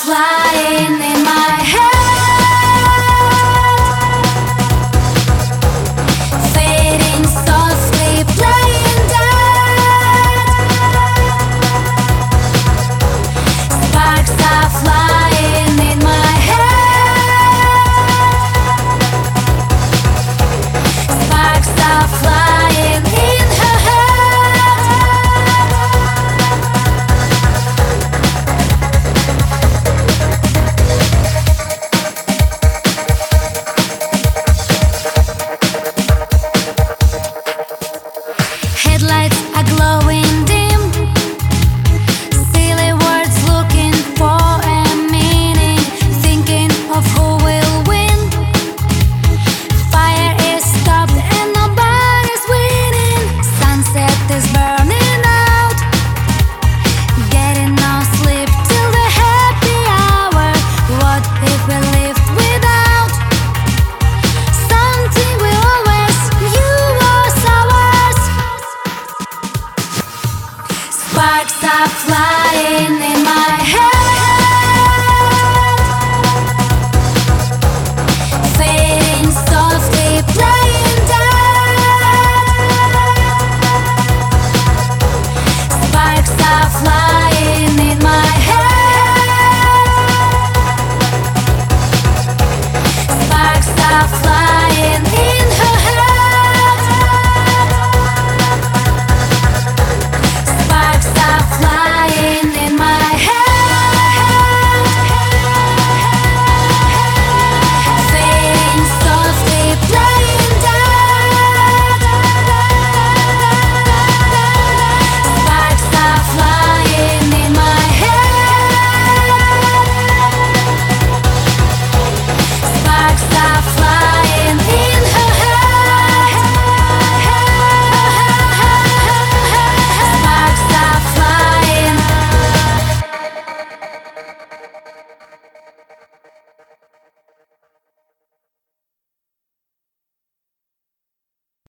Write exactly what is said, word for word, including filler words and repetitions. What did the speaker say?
flying in my head, fading softly, playing dead. Sparks are flying in my head, sparks are flying in her head. Headlights are glowing dim, silly words looking for a meaning, thinking of who will win. Fire is stopped and nobody's winning. Sunset is burning out, getting no sleep till the happy hour. What if we lived without something we always knew was ours? Sparks are flying in